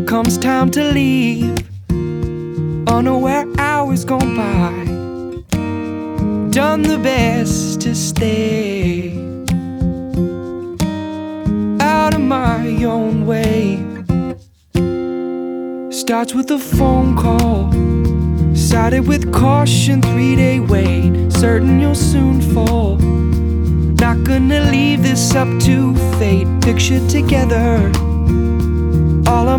comes time to leave, unaware hours gone by, done the best to stay out of my own way. Starts with a phone call, sided with caution, 3-day wait, certain you'll soon fall. Not gonna leave this up to fate, pictured together all